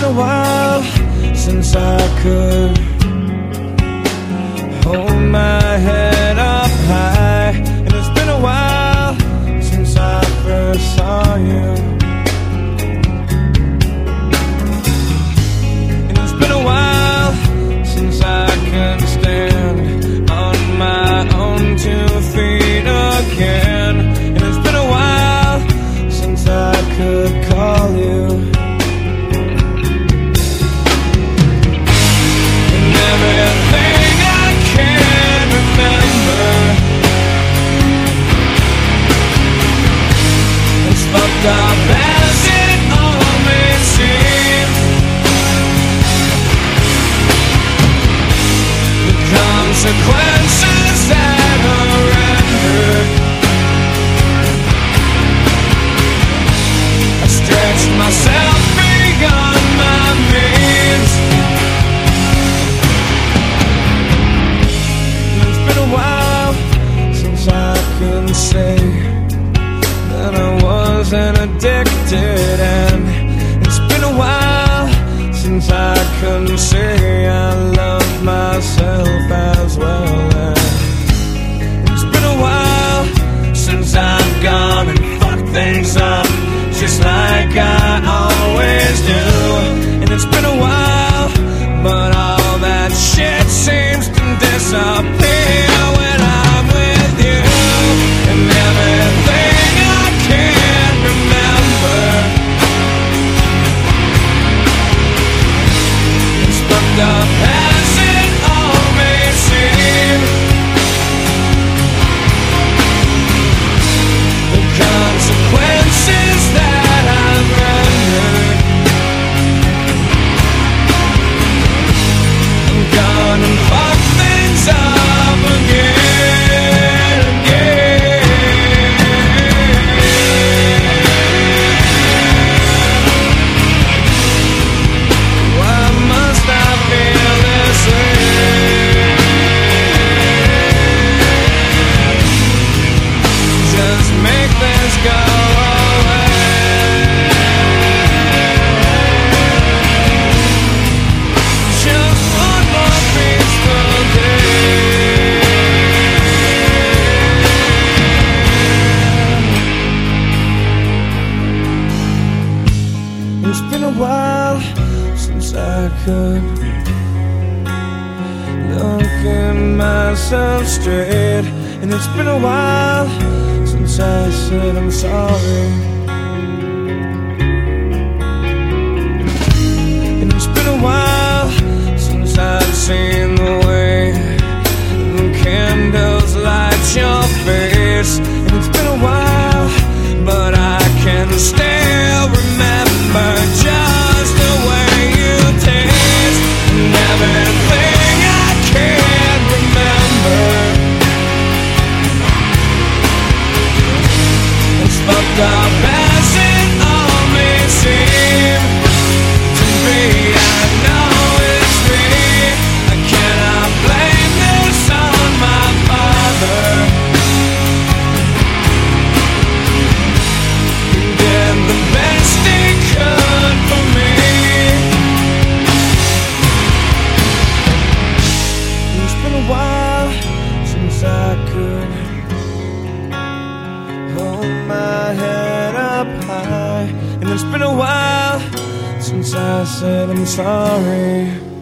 a while since I could hold my head up high, and it's been a while since I first saw you. And it's been a while since I can stand on my own 2 feet again. And it's been a while since I could call you. And everything I can remember is fucked up as it all may seem. The consequences that are rendered, I stretched myself beyond my means. And it's been a while since I can say that I wasn't addicted, and it's been a while since I can say I love myself as well. And it's been a while since I've gone and fucked things up just like I always do. And it's been a while, but all that shit seems to disappear when I'm with you. And everything I can't remember is fucked up as it all may seem. The consequences that I've rendered, I'm gonna fuck things up again, Why must I feel this way? Just make this go away. Just one more peaceful day. It's been a while since I could look at myself straight, and it's been a while since I said I'm sorry. And it's been a while since I've seen the way the candles light your face. And it's been a while, but I can still remember just the way you taste. And everything I can remember is fucked up as it all may seem to me. I know it's me. I cannot blame this on my father. He did the best he could for me. It's been a while since I could hold my head up high, and it's been a while since I said I'm sorry.